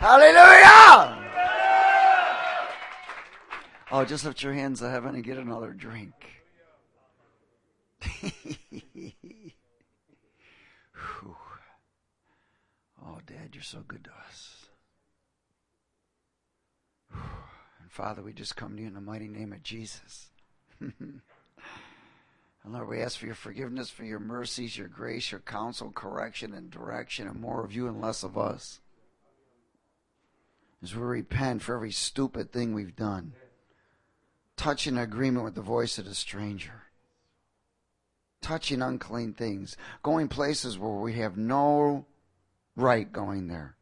Hallelujah! Oh, just lift your hands to heaven and get another drink. Oh, Dad, you're so good to us. And Father, we just come to you in the mighty name of Jesus. And Lord, we ask for your forgiveness, for your mercies, your grace, your counsel, correction, and direction, and more of you and less of us. As we repent for every stupid thing we've done, touching agreement with the voice of the stranger, touching unclean things, going places where we have no right going there,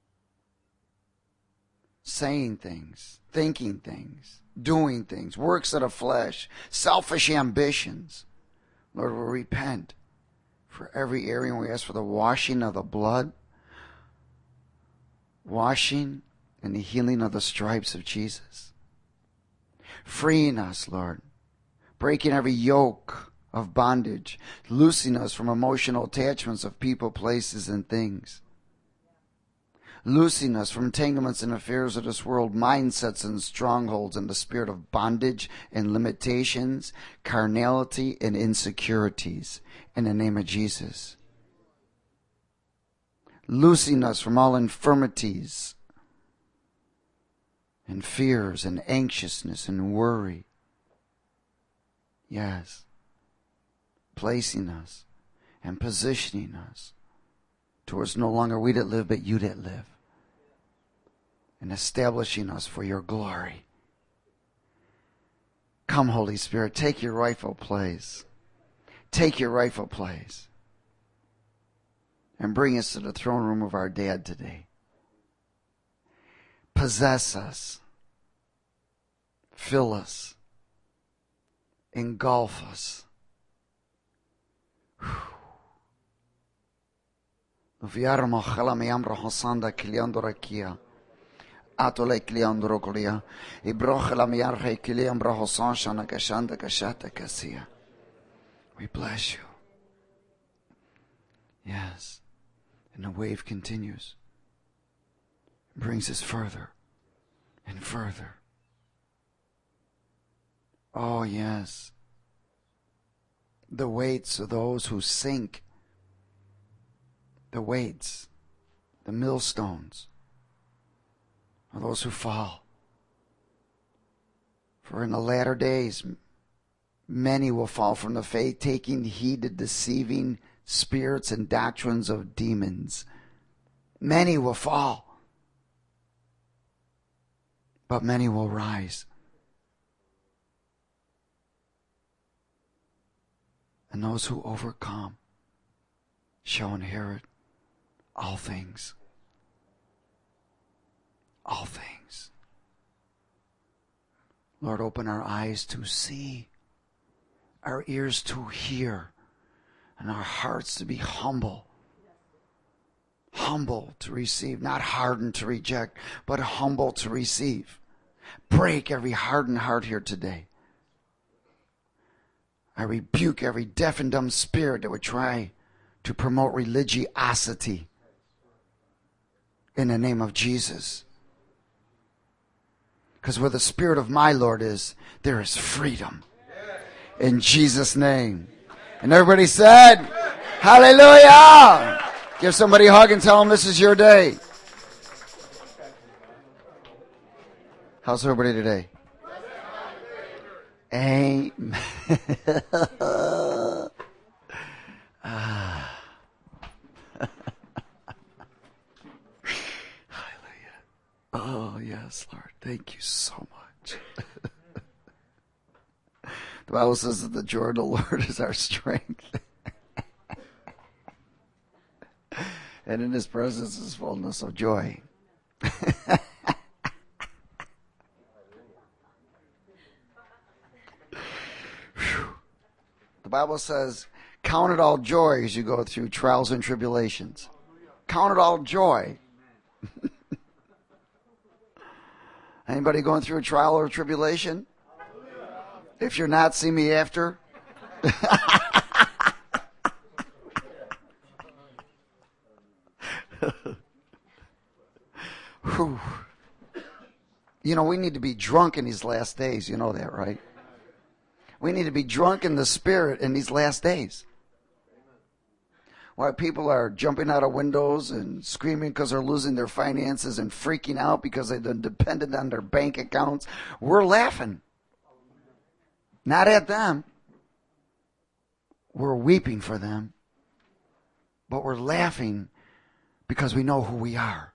saying things, thinking things, doing things, works of the flesh, selfish ambitions. Lord, we repent for every area, and we ask for the washing of the blood, washing and the healing of the stripes of Jesus. Freeing us, Lord, breaking every yoke of bondage, loosing us from emotional attachments of people, places, and things. Loosing us from entanglements and affairs of this world, mindsets and strongholds, and the spirit of bondage and limitations, carnality and insecurities, in the name of Jesus. Loosing us from all infirmities and fears and anxiousness and worry. Yes. Placing us and positioning us towards no longer we that live, but you that live. And establishing us for your glory. Come, Holy Spirit, take your rightful place. Take your rightful place. And bring us to the throne room of our Dad today. Possess us. Fill us. Engulf us. Atole kliandro kolia. Ibrochela miarhe kiliambra hosan shana kashanda kashata kasia. We bless you. Yes. And the wave continues. Brings us further and further. Oh, yes. The weights of those who sink. The weights, the millstones, are those who fall. For in the latter days, many will fall from the faith, taking heed to deceiving spirits and doctrines of demons. Many will fall, but many will rise. And those who overcome shall inherit all things. All things. Lord, open our eyes to see, our ears to hear, and our hearts to be humble. Humble to receive, not hardened to reject, but humble to receive. Break every hardened heart here today. I rebuke every deaf and dumb spirit that would try to promote religiosity in the name of Jesus. Because where the Spirit of my Lord is, there is freedom. In Jesus' name. And everybody said, hallelujah! Give somebody a hug and tell them this is your day. How's everybody today? Amen. Oh, yes, Lord. Thank you so much. The Bible says that the joy of the Lord is our strength. And in his presence is fullness of joy. The Bible says, count it all joy as you go through trials and tribulations. Count it all joy. Anybody going through a trial or a tribulation? If you're not, see me after. Whew. You know, we need to be drunk in these last days. You know that, right? We need to be drunk in the Spirit in these last days. Why people are jumping out of windows and screaming because they're losing their finances and freaking out because they've been dependent on their bank accounts. We're laughing. Not at them. We're weeping for them. But we're laughing because we know who we are.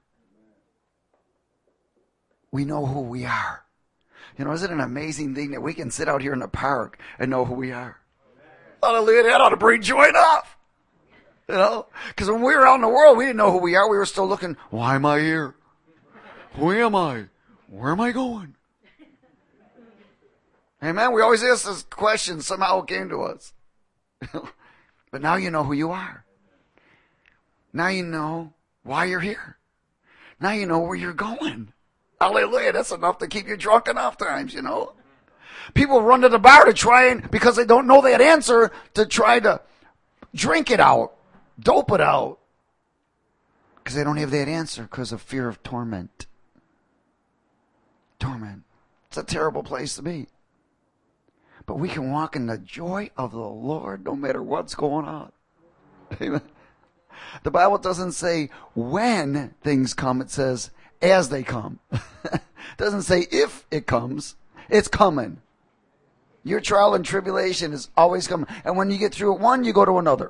We know who we are. You know, isn't it an amazing thing that we can sit out here in the park and know who we are? Hallelujah, that ought to bring joy enough. You know, because when we were out in the world, we didn't know who we are. We were still looking, why am I here? Who am I? Where am I going? Amen. We always ask this question. Somehow it came to us. But now you know who you are. Now you know why you're here. Now you know where you're going. Hallelujah. That's enough to keep you drunk enough times, you know. People run to the bar to try and, because they don't know that answer, to try to drink it out. Dope it out. Because they don't have that answer because of fear of torment. Torment. It's a terrible place to be. But we can walk in the joy of the Lord no matter what's going on. Amen. The Bible doesn't say when things come. It says as they come. It doesn't say if it comes. It's coming. Your trial and tribulation is always coming. And when you get through one, you go to another.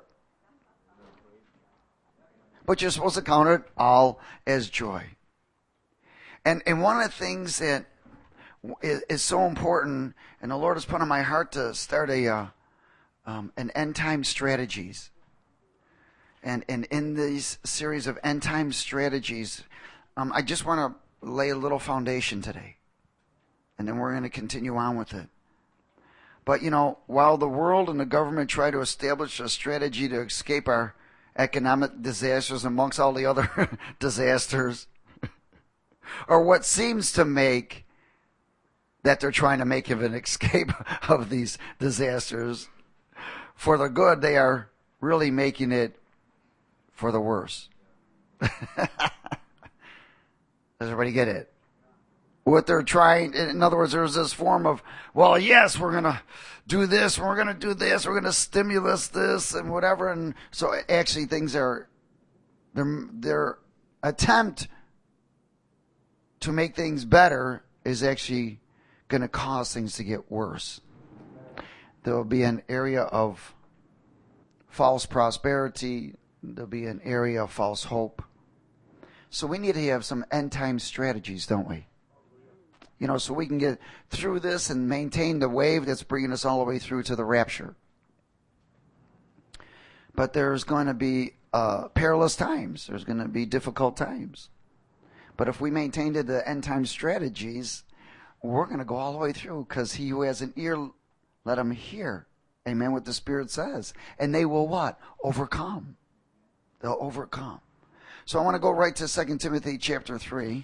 But you're supposed to count it all as joy. And one of the things that is so important, and the Lord has put on my heart to start an end time strategies. And in these series of end time strategies, I just want to lay a little foundation today. And then we're going to continue on with it. But, you know, while the world and the government try to establish a strategy to escape our economic disasters amongst all the other disasters, or what seems to make that they're trying to make of an escape of these disasters for the good, they are really making it for the worse. Does everybody get it? What they're trying, in other words, there's this form of, well, yes, we're going to do this, we're going to do this, we're going to stimulus this and whatever. And so actually things are, their attempt to make things better is actually going to cause things to get worse. There will be an area of false prosperity. There'll be an area of false hope. So we need to have some end time strategies, don't we? You know, so we can get through this and maintain the wave that's bringing us all the way through to the rapture. But there's going to be perilous times. There's going to be difficult times. But if we maintain the end time strategies, we're going to go all the way through, because he who has an ear, let him hear. Amen, what the Spirit says. And they will what? Overcome. They'll overcome. So I want to go right to 2 Timothy chapter 3.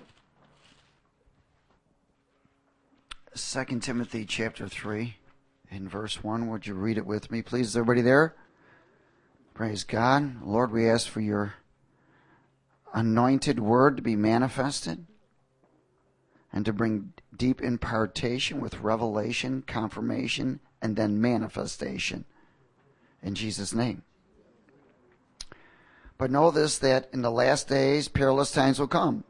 2 Timothy chapter 3 in verse 1. Would you read it with me, please? Is everybody there? Praise God. Lord, we ask for your anointed word to be manifested and to bring deep impartation with revelation, confirmation, and then manifestation. In Jesus' name. But know this, that in the last days perilous times will come.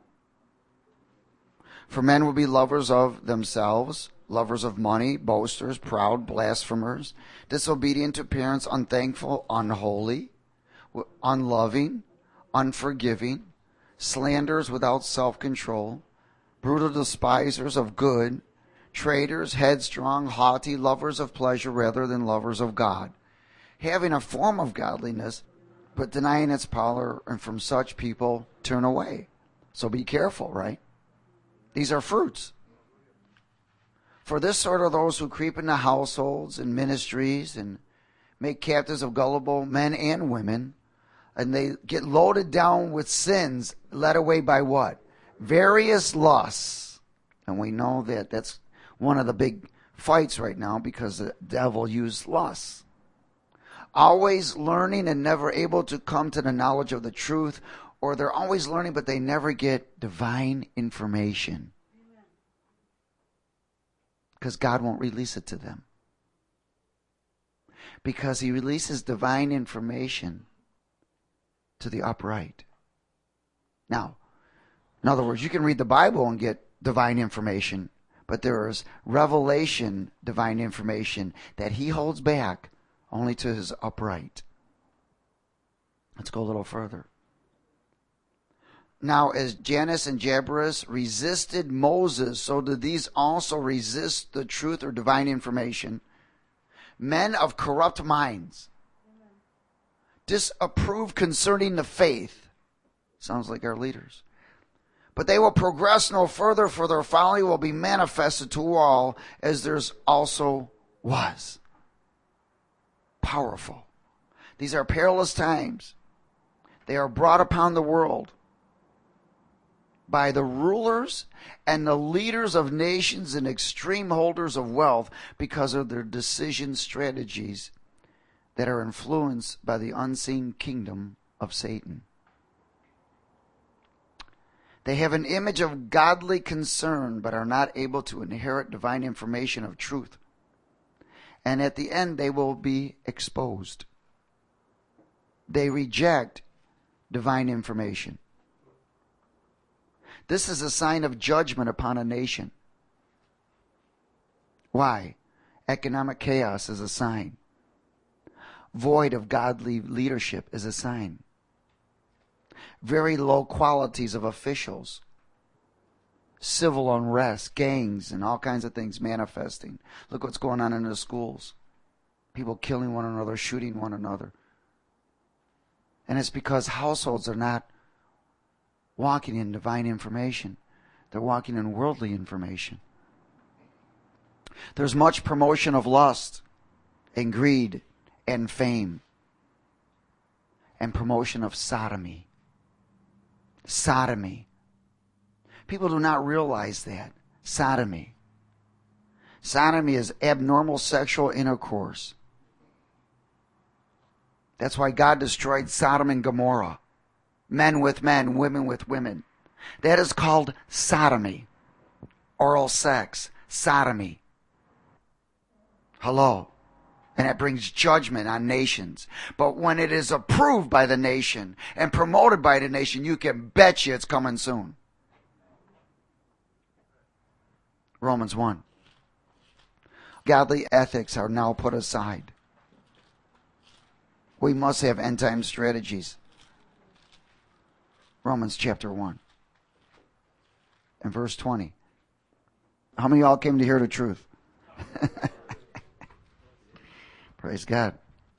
For men will be lovers of themselves, lovers of money, boasters, proud, blasphemers, disobedient to parents, unthankful, unholy, unloving, unforgiving, slanderers without self-control, brutal despisers of good, traitors, headstrong, haughty, lovers of pleasure rather than lovers of God, having a form of godliness, but denying its power, and from such people turn away. So be careful, right? These are fruits. For this sort are those who creep into households and ministries and make captives of gullible men and women, and they get loaded down with sins, led away by what? Various lusts. And we know that that's one of the big fights right now, because the devil used lusts. Always learning and never able to come to the knowledge of the truth. or they're always learning, but they never get divine information. Because God won't release it to them. Because he releases divine information to the upright. Now, in other words, you can read the Bible and get divine information, but there is revelation divine information that he holds back only to his upright. Let's go a little further. Now, as Jannes and Jambres resisted Moses, so did these also resist the truth or divine information. Men of corrupt minds, disapprove concerning the faith. Sounds like our leaders. But they will progress no further, for their folly will be manifested to all, as theirs also was. Powerful. These are perilous times. They are brought upon the world by the rulers and the leaders of nations and extreme holders of wealth because of their decision strategies that are influenced by the unseen kingdom of Satan. They have an image of godly concern, but are not able to inherit divine information of truth. And at the end, they will be exposed. They reject divine information. This is a sign of judgment upon a nation. Why? Economic chaos is a sign. Void of godly leadership is a sign. Very low qualities of officials. Civil unrest, gangs, and all kinds of things manifesting. Look what's going on in the schools. People killing one another, shooting one another. And it's because households are not walking in divine information. They're walking in worldly information. There's much promotion of lust and greed and fame and promotion of sodomy. Sodomy. People do not realize that. Sodomy. Sodomy is abnormal sexual intercourse. That's why God destroyed Sodom and Gomorrah. Men with men, women with women. That is called sodomy. Oral sex. Sodomy. Hello. And it brings judgment on nations. But when it is approved by the nation and promoted by the nation, you can bet you it's coming soon. Romans 1. Godly ethics are now put aside. We must have end time strategies. Romans chapter 1 and verse 20. How many of y'all came to hear the truth? Praise God.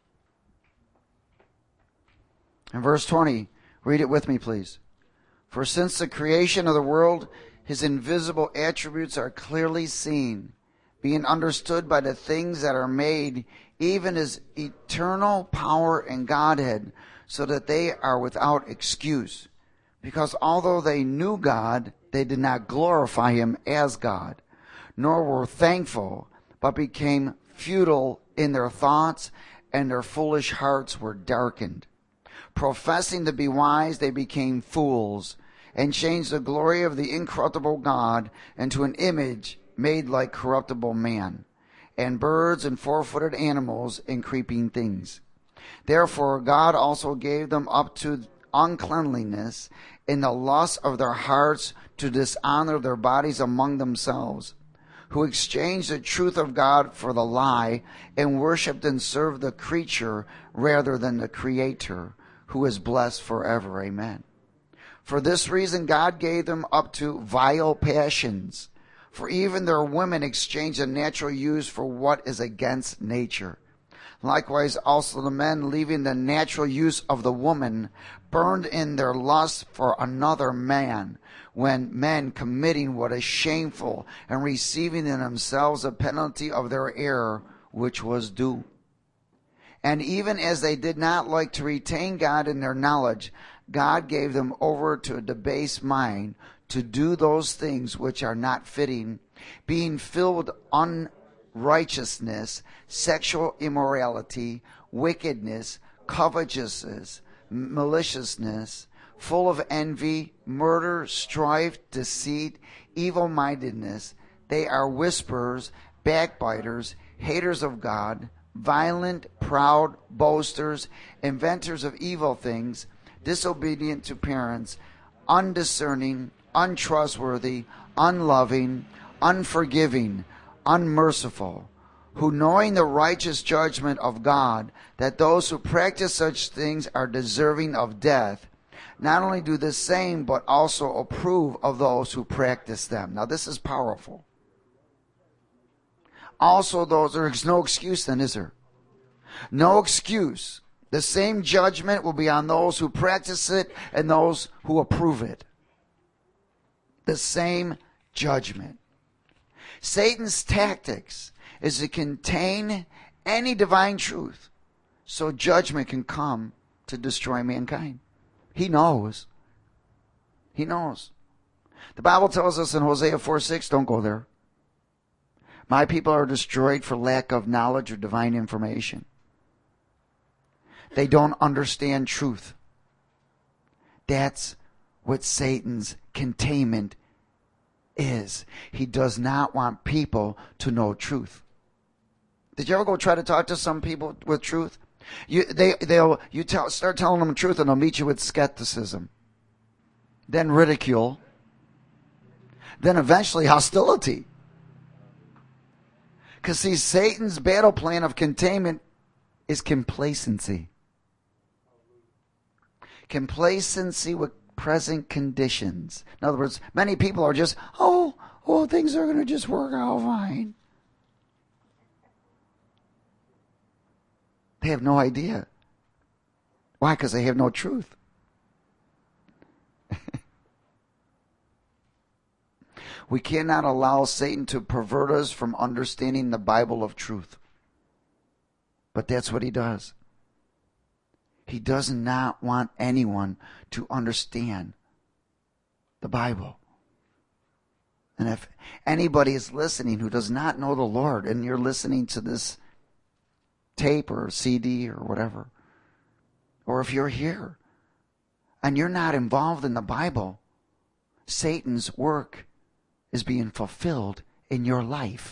In verse 20, read it with me, please. For since the creation of the world, his invisible attributes are clearly seen, being understood by the things that are made, even his eternal power and Godhead, so that they are without excuse. Because although they knew God, they did not glorify him as God, nor were thankful, but became futile in their thoughts, and their foolish hearts were darkened. Professing to be wise, they became fools, and changed the glory of the incorruptible God into an image made like corruptible man, and birds and four-footed animals and creeping things. Therefore God also gave them up to uncleanliness in the lust of their hearts, to dishonor their bodies among themselves, who exchanged the truth of God for the lie, and worshipped and served the creature rather than the Creator, who is blessed forever. Amen. For this reason God gave them up to vile passions, for even their women exchanged the natural use for what is against nature. Likewise also the men, leaving the natural use of the woman, burned in their lust for another man, when men committing what is shameful, and receiving in themselves a penalty of their error, which was due. And even as they did not like to retain God in their knowledge, God gave them over to a debased mind, to do those things which are not fitting, being filled with unrighteousness, sexual immorality, wickedness, covetousness, maliciousness, full of envy, murder, strife, deceit, evil-mindedness. They are whisperers, backbiters, haters of God, violent, proud, boasters, inventors of evil things, disobedient to parents, undiscerning, untrustworthy, unloving, unforgiving, unmerciful, who, knowing the righteous judgment of God, that those who practice such things are deserving of death, not only do the same, but also approve of those who practice them. Now this is powerful. Also, there's no excuse then, is there? No excuse. The same judgment will be on those who practice it and those who approve it. The same judgment. Satan's tactics is to contain any divine truth so judgment can come to destroy mankind. He knows. He knows. The Bible tells us in Hosea 4:6, don't go there. My people are destroyed for lack of knowledge or divine information. They don't understand truth. That's what Satan's containment is. He does not want people to know truth. Did you ever go try to talk to some people with truth? Start telling them the truth and they'll meet you with skepticism, then ridicule, then eventually hostility. Because see, Satan's battle plan of containment is complacency. Complacency with present conditions. In other words, many people are just, things are going to just work out fine. They have no idea. Why? Because they have no truth. We cannot allow Satan to pervert us from understanding the Bible of truth. But that's what he does. He does not want anyone to understand the Bible. And if anybody is listening who does not know the Lord, and you're listening to this tape or CD or whatever, or if you're here and you're not involved in the Bible, Satan's work is being fulfilled in your life.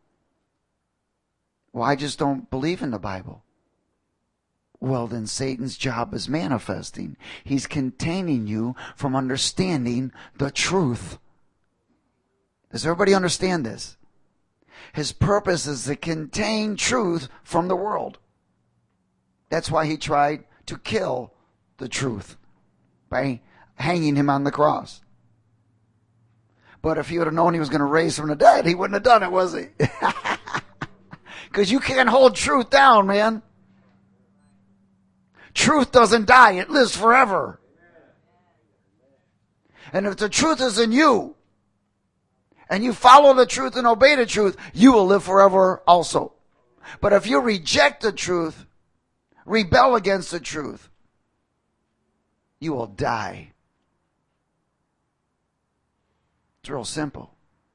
Well, I just don't believe in the Bible. Well, then Satan's job is manifesting. He's containing you from understanding the truth. Does everybody understand this? His purpose is to contain truth from the world. That's why he tried to kill the truth by hanging him on the cross. But if he would have known he was going to raise from the dead, he wouldn't have done it, was he? Because you can't hold truth down, man. Truth doesn't die. It lives forever. And if the truth is in you, and you follow the truth and obey the truth, you will live forever also. But if you reject the truth, rebel against the truth, you will die. It's real simple.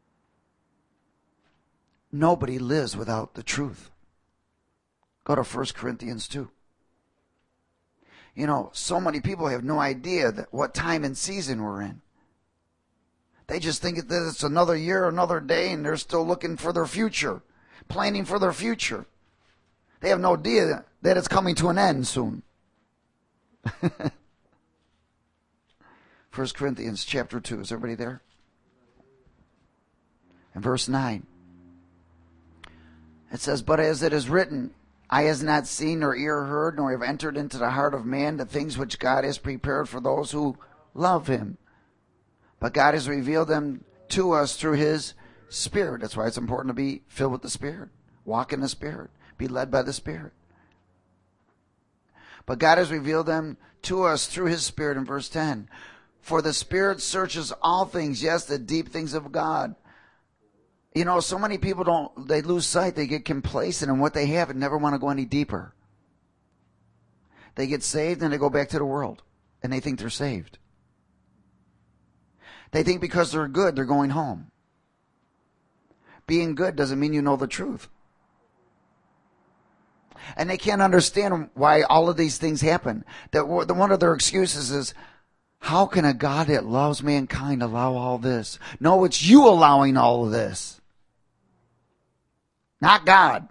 Nobody lives without the truth. Go to 1 Corinthians 2. You know, so many people have no idea that what time and season we're in. They just think that it's another year, another day, and they're still looking for their future, planning for their future. They have no idea that it's coming to an end soon. 1 Corinthians chapter 2. Is everybody there? And verse 9. It says, but as it is written, eye has not seen nor ear heard, nor have entered into the heart of man the things which God has prepared for those who love him. But God has revealed them to us through his Spirit. That's why it's important to be filled with the Spirit. Walk in the Spirit. Be led by the Spirit. But God has revealed them to us through his Spirit in verse 10. For the Spirit searches all things, yes, the deep things of God. You know, so many people they lose sight. They get complacent in what they have and never want to go any deeper. They get saved and they go back to the world. And they think they're saved. They think because they're good, they're going home. Being good doesn't mean you know the truth. And they can't understand why all of these things happen. That one of their excuses is, How can a God that loves mankind allow all this? No, it's you allowing all of this. Not God.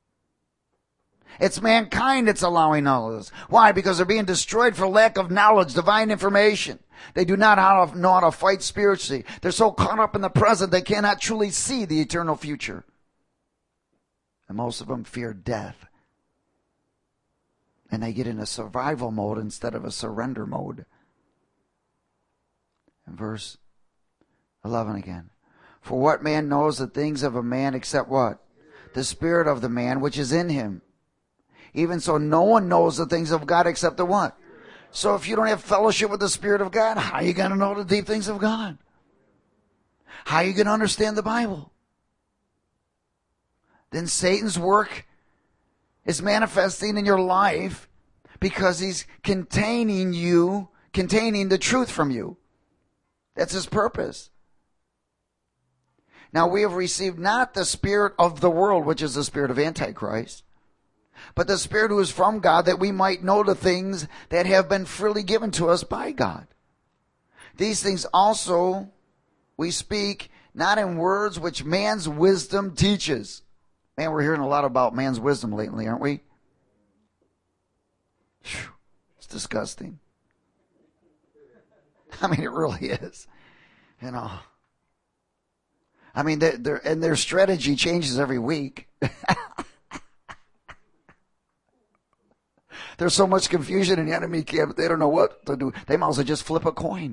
It's mankind that's allowing all of this. Why? Because they're being destroyed for lack of knowledge, divine information. They do not know how to fight spiritually. They're so caught up in the present they cannot truly see the eternal future. And most of them fear death. And they get in a survival mode instead of a surrender mode. In verse 11 again. For what man knows the things of a man except what? The spirit of the man which is in him. Even so, no one knows the things of God except the what? So if you don't have fellowship with the Spirit of God, how are you going to know the deep things of God? How are you going to understand the Bible? Then Satan's work is manifesting in your life because he's containing the truth from you. That's his purpose. Now we have received not the spirit of the world, which is the spirit of Antichrist, but the Spirit who is from God, that we might know the things that have been freely given to us by God. These things also we speak, not in words which man's wisdom teaches. Man, we're hearing a lot about man's wisdom lately, aren't we? Whew, it's disgusting. I mean, it really is. You know. I mean, their strategy changes every week. There's so much confusion in the enemy camp, they don't know what to do. They might as well just flip a coin.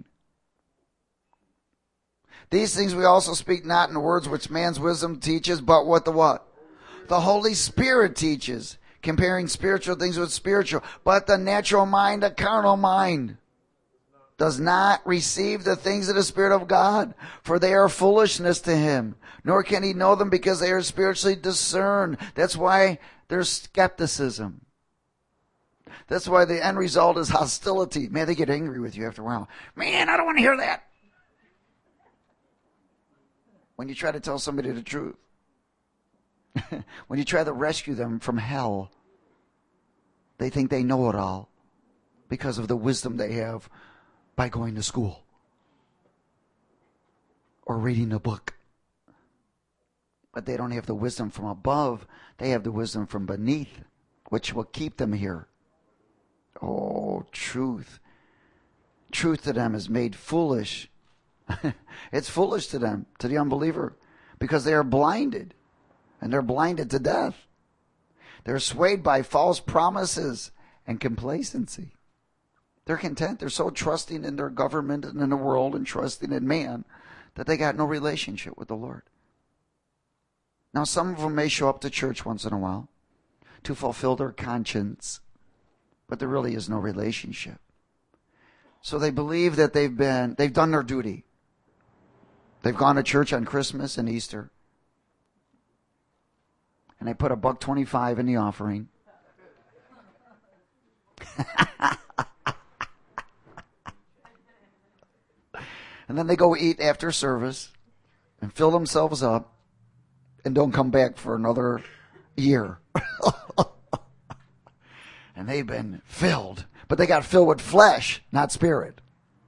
These things we also speak not in words which man's wisdom teaches, but what? The Holy Spirit teaches, comparing spiritual things with spiritual. But the natural mind, the carnal mind, does not receive the things of the Spirit of God, for they are foolishness to him, nor can he know them because they are spiritually discerned. That's why there's skepticism. That's why the end result is hostility. Man, they get angry with you after a while. Man, I don't want to hear that. When you try to tell somebody the truth. When you try to rescue them from hell, they think they know it all because of the wisdom they have by going to school or reading a book. But they don't have the wisdom from above. They have the wisdom from beneath, which will keep them here. Oh, truth. Truth to them is made foolish. It's foolish to them, to the unbeliever, because they are blinded, and they're blinded to death. They're swayed by false promises and complacency. They're content. They're so trusting in their government and in the world and trusting in man that they got no relationship with the Lord. Now, some of them may show up to church once in a while to fulfill their conscience, but there really is no relationship. So they believe that they've done their duty. They've gone to church on Christmas and Easter. And they put $1.25 in the offering. And then they go eat after service and fill themselves up and don't come back for another year. And they've been filled. But they got filled with flesh, not spirit.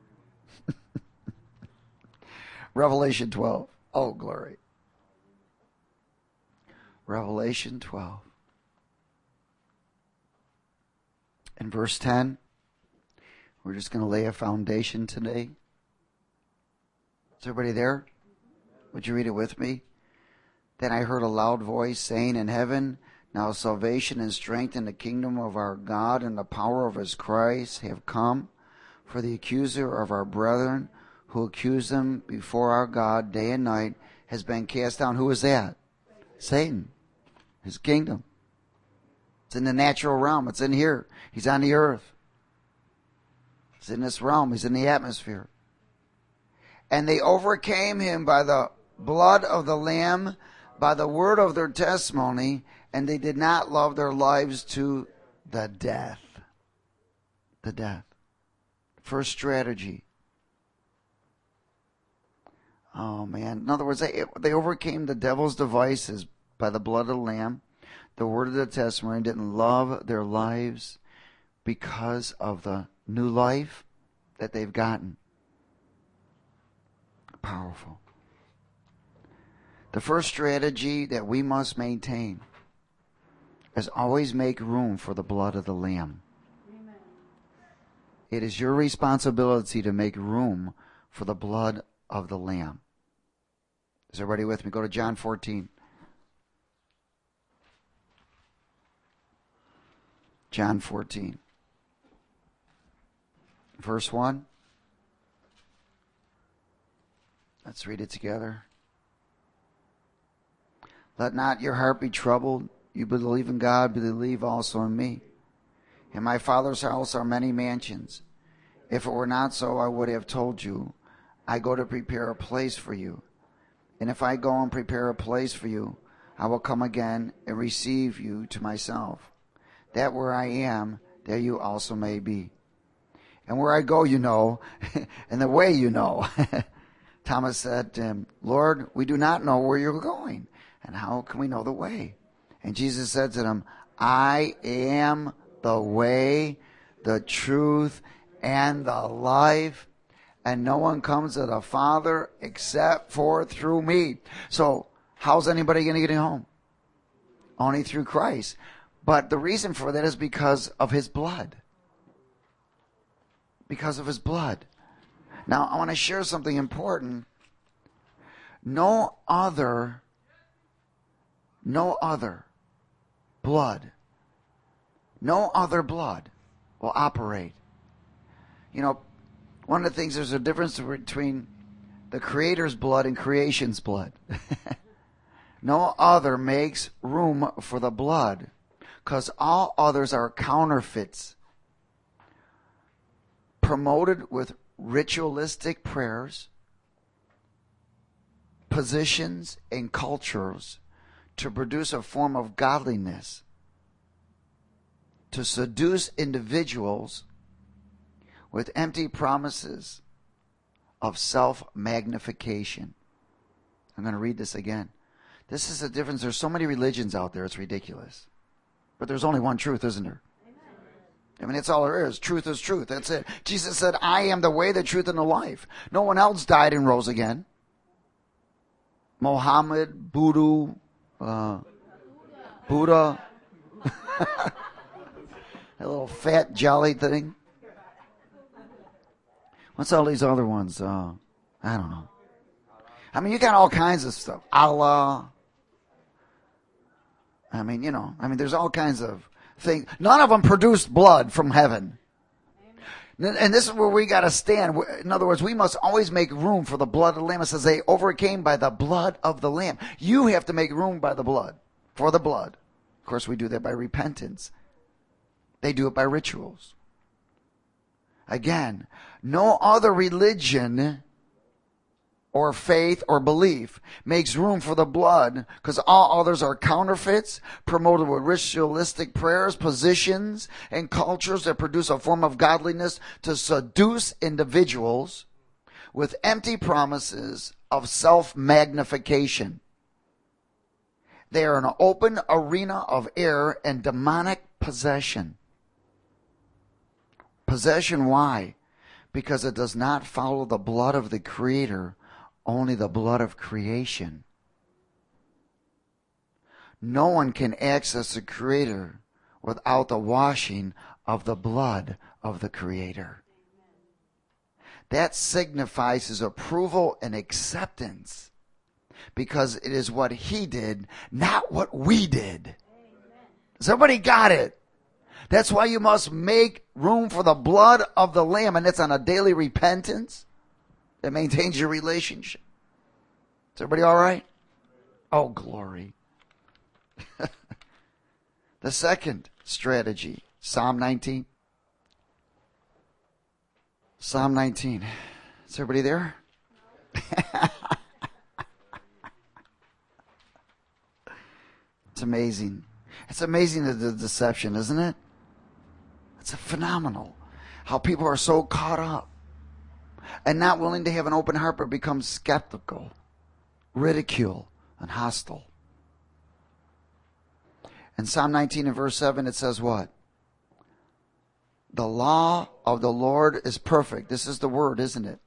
Revelation 12. Oh, glory. Revelation 12. In verse 10, we're just going to lay a foundation today. Is everybody there? Would you read it with me? Then I heard a loud voice saying in heaven, now salvation and strength in the kingdom of our God and the power of his Christ have come. For the accuser of our brethren, who accused them before our God day and night, has been cast down. Who is that? Satan. His kingdom. It's in the natural realm. It's in here. He's on the earth. He's in this realm. He's in the atmosphere. And they overcame him by the blood of the Lamb, by the word of their testimony, and they did not love their lives to the death. The death. First strategy. Oh, man. In other words, they overcame the devil's devices by the blood of the Lamb, the word of the testimony, didn't love their lives because of the new life that they've gotten. Powerful. The first strategy that we must maintain is always make room for the blood of the Lamb. Amen. It is your responsibility to make room for the blood of the Lamb. Is everybody with me? Go to John 14. John 14. Verse 1. Let's read it together. Let not your heart be troubled. You believe in God, believe also in me. In my Father's house are many mansions. If it were not so, I would have told you. I go to prepare a place for you. And if I go and prepare a place for you, I will come again and receive you to myself, that where I am, there you also may be. And where I go, you know, and the way you know. Thomas said to him, Lord, we do not know where you're going, and how can we know the way? And Jesus said to them, I am the way, the truth, and the life, and no one comes to the Father except for through me. So how's anybody going to get home? Only through Christ. But the reason for that is because of his blood. Because of his blood. Now, I want to share something important. No other blood will operate. You know, one of the things, there's a difference between the Creator's blood and creation's blood. No other makes room for the blood, because all others are counterfeits, promoted with ritualistic prayers, positions, and cultures to produce a form of godliness, to seduce individuals with empty promises of self-magnification. I'm going to read this again. This is the difference. There's so many religions out there, it's ridiculous. But there's only one truth, isn't there? I mean, that's all there is. Truth is truth. That's it. Jesus said, I am the way, the truth, and the life. No one else died and rose again. Mohammed, Buddha. That little fat, jolly thing. What's all these other ones? I don't know. I mean, you got all kinds of stuff. Allah. I mean, you know, there's all kinds of things. None of them produced blood from heaven. And this is where we got to stand. In other words, we must always make room for the blood of the Lamb. It says they overcame by the blood of the Lamb. You have to make room by the blood, for the blood. Of course, we do that by repentance. They do it by rituals. Again, no other religion or faith or belief makes room for the blood, because all others are counterfeits, promoted with ritualistic prayers, positions, and cultures that produce a form of godliness to seduce individuals with empty promises of self-magnification. They are an open arena of error and demonic possession. Possession, why? Because it does not follow the blood of the Creator, only the blood of creation. No one can access the Creator without the washing of the blood of the Creator. That signifies his approval and acceptance, because it is what he did, not what we did. Has everybody got it? That's why you must make room for the blood of the Lamb, and it's on a daily repentance that maintains your relationship. Is everybody all right? Oh, glory. The second strategy, Psalm 19. Psalm 19. Is everybody there? It's amazing. It's amazing the deception, isn't it? It's phenomenal how people are so caught up and not willing to have an open heart, but become skeptical, ridicule, and hostile. In Psalm 19 and verse 7, it says what? The law of the Lord is perfect. This is the word, isn't it?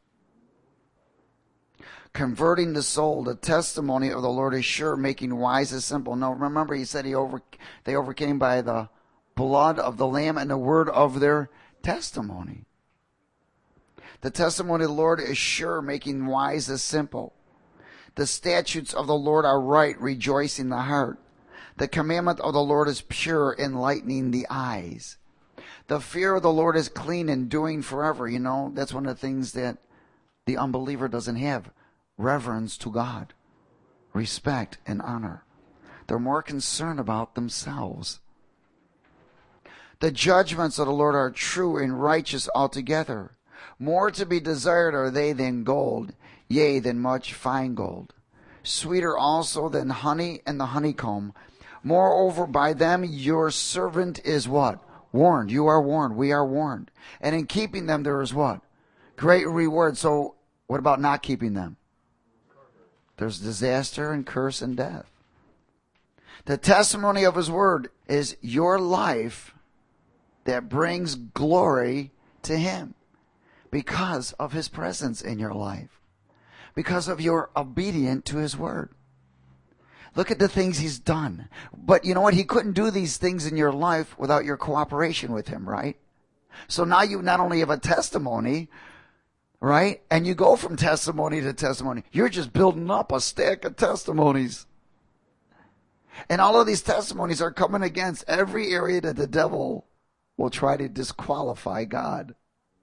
Converting the soul. The testimony of the Lord is sure, making wise the simple. No, remember he said they overcame by the blood of the Lamb and the word of their testimony. The testimony of the Lord is sure, making wise the simple. The statutes of the Lord are right, rejoicing the heart. The commandment of the Lord is pure, enlightening the eyes. The fear of the Lord is clean, enduring forever. You know, that's one of the things that the unbeliever doesn't have. Reverence to God, respect and honor. They're more concerned about themselves. The judgments of the Lord are true and righteous altogether. More to be desired are they than gold, yea, than much fine gold. Sweeter also than honey and the honeycomb. Moreover, by them your servant is what? Warned. You are warned. We are warned. And in keeping them there is what? Great reward. So what about not keeping them? There's disaster and curse and death. The testimony of his word is your life that brings glory to him because of his presence in your life, because of your obedience to his word. Look at the things he's done. But you know what? He couldn't do these things in your life without your cooperation with him, right? So now you not only have a testimony, right? And you go from testimony to testimony. You're just building up a stack of testimonies. And all of these testimonies are coming against every area that the devil will try to disqualify God,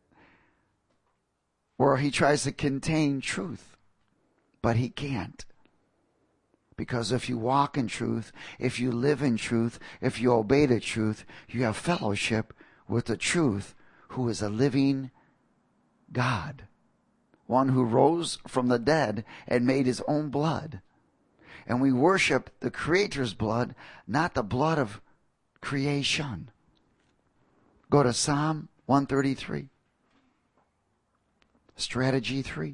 where he tries to contain truth. But he can't. Because if you walk in truth, if you live in truth, if you obey the truth, you have fellowship with the truth, who is a living God, one who rose from the dead and made his own blood. And we worship the Creator's blood, not the blood of creation. Go to Psalm 133. Strategy 3.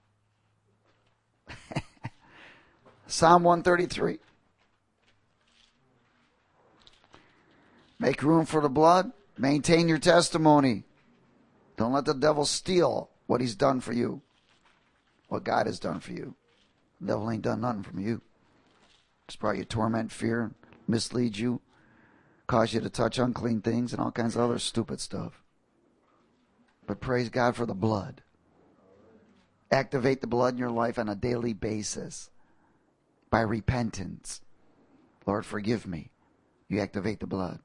Psalm 133. Make room for the blood. Maintain your testimony. Don't let the devil steal what he's done for you, what God has done for you. The devil ain't done nothing from you. Just brought you torment, fear, mislead you, cause you to touch unclean things and all kinds of other stupid stuff. But praise God for the blood. Activate the blood in your life on a daily basis by repentance. Lord, forgive me. You activate the blood.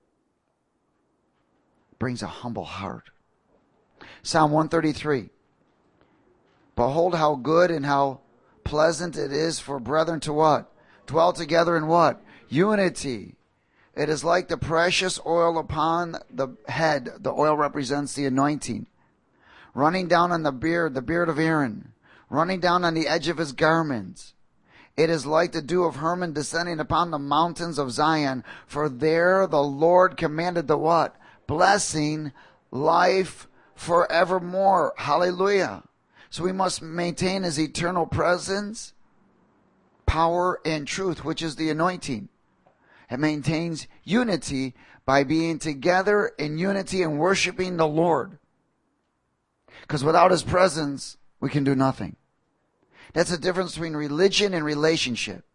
Brings a humble heart. Psalm 133. Behold how good and how pleasant it is for brethren to what? Dwell together in what? Unity. It is like the precious oil upon the head. The oil represents the anointing. Running down on the beard of Aaron. Running down on the edge of his garments. It is like the dew of Hermon descending upon the mountains of Zion. For there the Lord commanded the what? Blessing, life forevermore. Hallelujah. So we must maintain his eternal presence, power, and truth, which is the anointing. It maintains unity by being together in unity and worshiping the Lord. Because without his presence, we can do nothing. That's the difference between religion and relationship.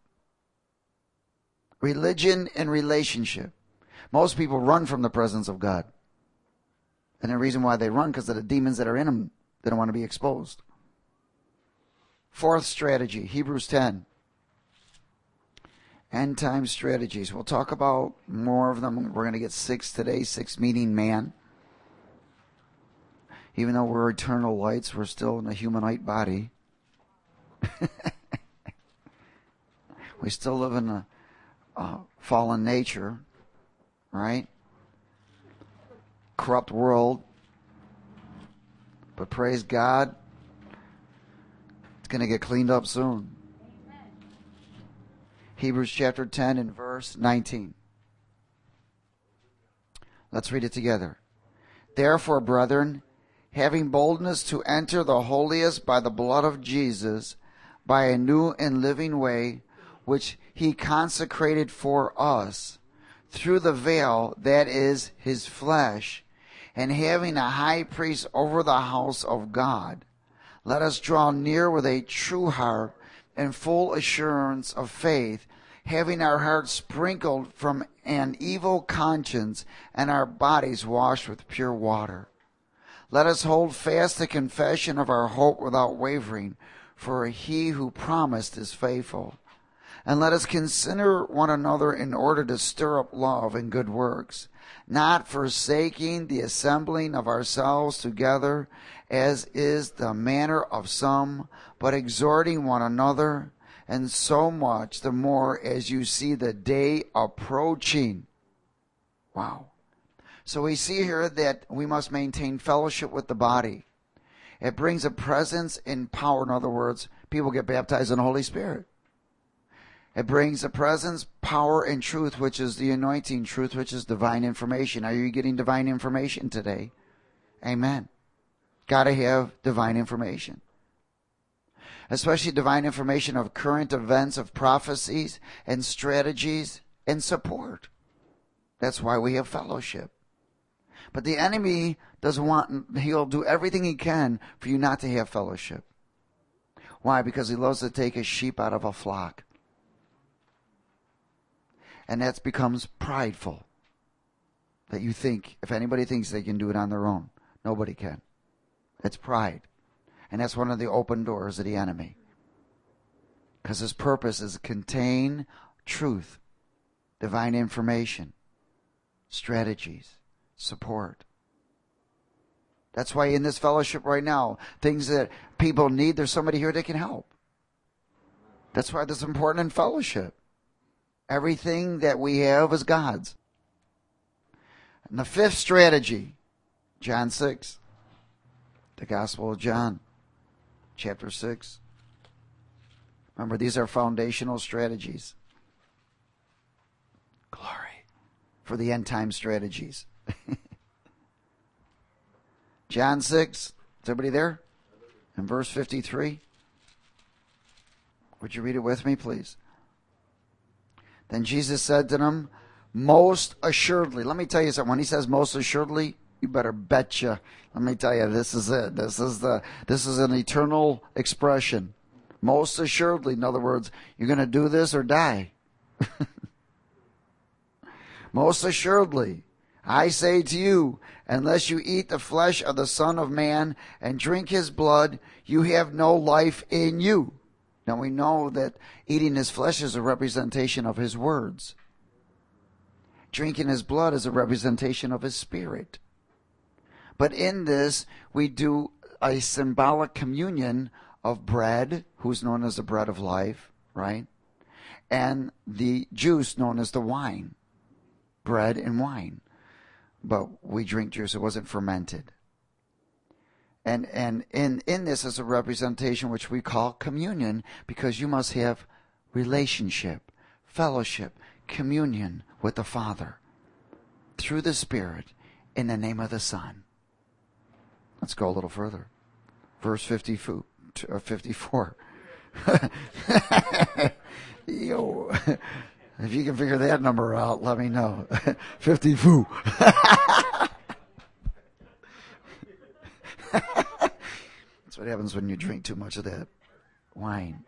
Religion and relationship. Most people run from the presence of God. And the reason why they run, because of the demons that are in them. They don't want to be exposed. Fourth strategy, Hebrews 10. End time strategies. We'll talk about more of them. We're going to get 6 today, 6 meaning man. Even though we're eternal lights, we're still in a humanite body. We still live in a fallen nature, right? Corrupt world. But praise God, it's going to get cleaned up soon. Amen. Hebrews chapter 10 and verse 19. Let's read it together. Therefore, brethren, having boldness to enter the holiest by the blood of Jesus, by a new and living way, which he consecrated for us, through the veil that is his flesh, and having a high priest over the house of God, let us draw near with a true heart and full assurance of faith, having our hearts sprinkled from an evil conscience and our bodies washed with pure water. Let us hold fast the confession of our hope without wavering, for he who promised is faithful. And let us consider one another in order to stir up love and good works, not forsaking the assembling of ourselves together, as is the manner of some, but exhorting one another, and so much the more as you see the day approaching. Wow. So we see here that we must maintain fellowship with the body. It brings a presence and power. In other words, people get baptized in the Holy Spirit. It brings a presence, power, and truth, which is the anointing truth, which is divine information. Are you getting divine information today? Amen. Got to have divine information. Especially divine information of current events, of prophecies, and strategies, and support. That's why we have fellowship. But the enemy doesn't want, he'll do everything he can for you not to have fellowship. Why? Because he loves to take a sheep out of a flock. And that becomes prideful. That you think, if anybody thinks they can do it on their own, nobody can. It's pride. And that's one of the open doors of the enemy. Because his purpose is to contain truth, divine information, strategies, support. That's why in this fellowship right now, things that people need, there's somebody here that can help. That's why this is important in fellowship. Everything that we have is God's. And the fifth strategy, John 6, the Gospel of John, chapter 6. Remember, these are foundational strategies. Glory for the end time strategies. John 6, is everybody there? In verse 53. Would you read it with me, please? Then Jesus said to them, most assuredly. Let me tell you something. When he says most assuredly, you better betcha. Let me tell you, this is it. This is an eternal expression. Most assuredly. In other words, you're going to do this or die. Most assuredly, I say to you, unless you eat the flesh of the Son of Man and drink his blood, you have no life in you. Now we know that eating his flesh is a representation of his words. Drinking his blood is a representation of his spirit. But in this, we do a symbolic communion of bread, who's known as the bread of life, right? And the juice known as the wine. Bread and wine. But we drink juice, it wasn't fermented. And in this is a representation which we call communion, because you must have relationship, fellowship, communion with the Father through the Spirit in the name of the Son. Let's go a little further. Verse 54. Yo, if you can figure that number out, let me know. 54. That's what happens when you drink too much of that wine.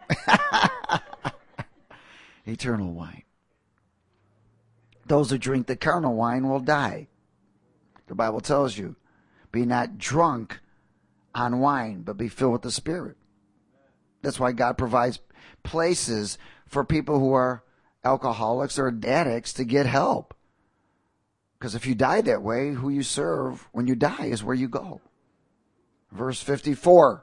Eternal wine. Those who drink the carnal wine will die. The Bible tells you, be not drunk on wine, but be filled with the Spirit. That's why God provides places for people who are alcoholics or addicts to get help. Because if you die that way, who you serve when you die is where you go. Verse 54.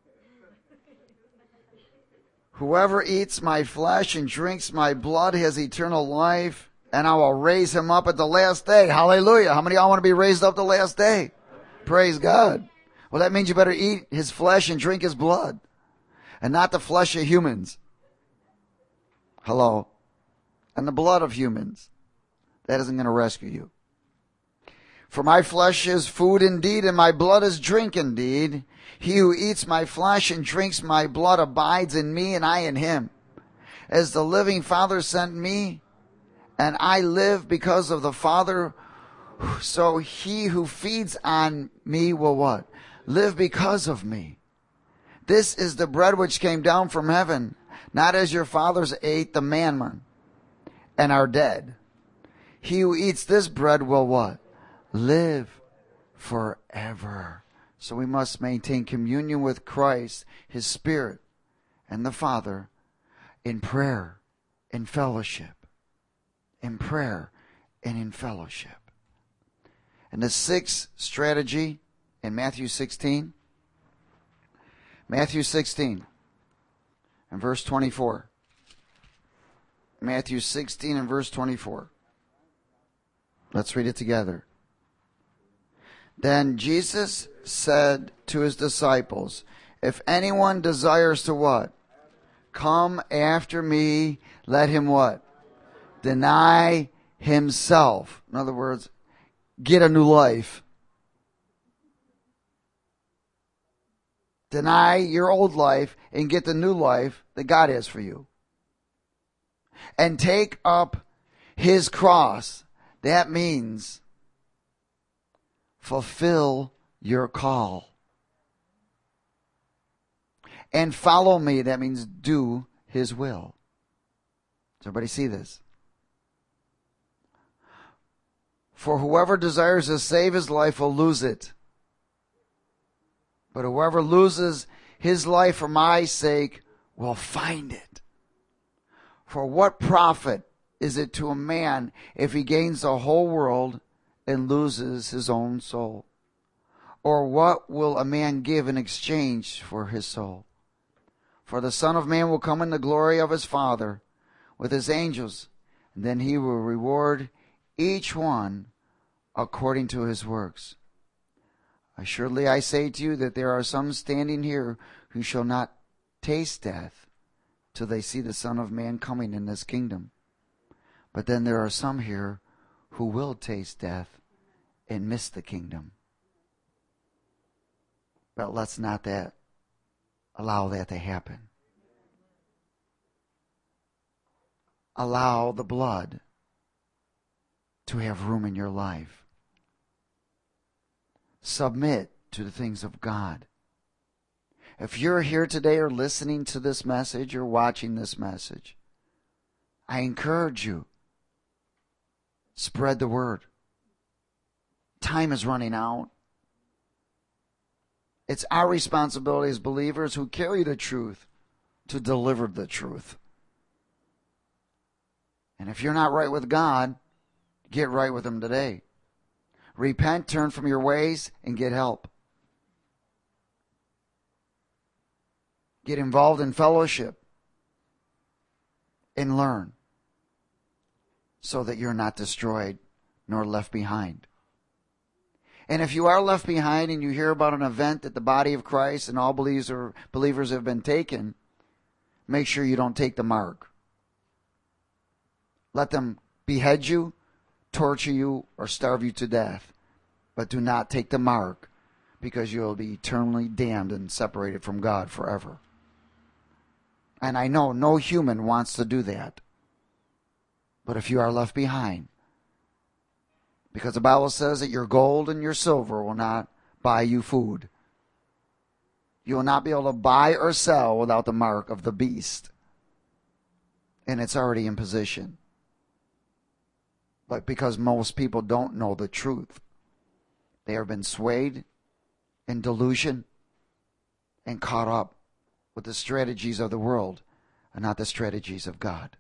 Whoever eats my flesh and drinks my blood has eternal life, and I will raise him up at the last day. Hallelujah. How many of y'all want to be raised up the last day? Praise God. Well, that means you better eat his flesh and drink his blood, and not the flesh of humans. Hello. And the blood of humans. That isn't going to rescue you. For my flesh is food indeed, and my blood is drink indeed. He who eats my flesh and drinks my blood abides in me, and I in him. As the living Father sent me, and I live because of the Father So he who feeds on me will what? Live because of me. This is the bread which came down from heaven, not as your fathers ate the manna and are dead. He who eats this bread will what? Live forever. So we must maintain communion with Christ, His Spirit, and the Father in prayer, in fellowship. In prayer and in fellowship. And the sixth strategy in Matthew 16. Matthew 16 and verse 24. Matthew 16 and verse 24. Let's read it together. Then Jesus said to his disciples, if anyone desires to what? Come after me, let him what? Deny himself. In other words, get a new life. Deny your old life and get the new life that God has for you. And take up his cross. That means fulfill your call. And follow me. That means do his will. Does everybody see this? For whoever desires to save his life will lose it. But whoever loses his life for my sake will find it. For what profit is it to a man if he gains the whole world and loses his own soul? Or what will a man give in exchange for his soul? For the Son of Man will come in the glory of his Father with his angels, and then he will reward each one according to his works. Assuredly I say to you that there are some standing here who shall not taste death till they see the Son of Man coming in his kingdom. But then there are some here who will taste death and miss the kingdom. But let's not allow that to happen. Allow the blood to have room in your life. Submit to the things of God. If you're here today or listening to this message or watching this message, I encourage you, spread the word. Time is running out. It's our responsibility as believers who carry the truth to deliver the truth. And if you're not right with God, get right with Him today. Repent, turn from your ways, and get help. Get involved in fellowship and learn so that you're not destroyed nor left behind. And if you are left behind and you hear about an event that the body of Christ and all believers have been taken, make sure you don't take the mark. Let them behead you, torture you, or starve you to death. But do not take the mark, because you will be eternally damned and separated from God forever. And I know no human wants to do that. But if you are left behind, because the Bible says that your gold and your silver will not buy you food. You will not be able to buy or sell without the mark of the beast. And it's already in position. But because most people don't know the truth, they have been swayed in delusion and caught up with the strategies of the world and not the strategies of God.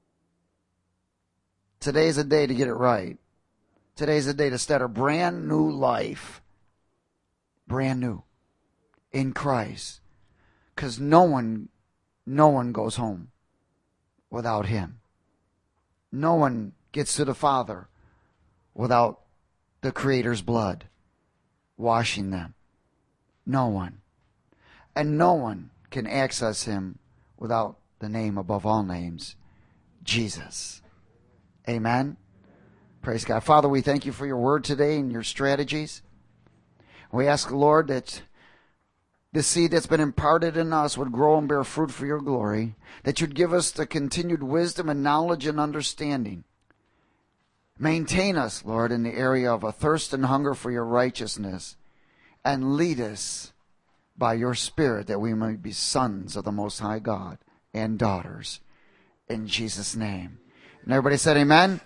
Today is a day to get it right. Today is a day to start a brand new life. Brand new. In Christ. Because no one goes home without Him. No one gets to the Father without the Creator's blood washing them. No one. And no one can access Him without the name above all names, Jesus. Amen. Praise God. Father, we thank you for your word today and your strategies. We ask, Lord, that the seed that's been imparted in us would grow and bear fruit for your glory, that you'd give us the continued wisdom and knowledge and understanding. Maintain us, Lord, in the area of a thirst and hunger for your righteousness, and lead us by your Spirit that we might be sons of the Most High God and daughters. In Jesus' name. And everybody said amen?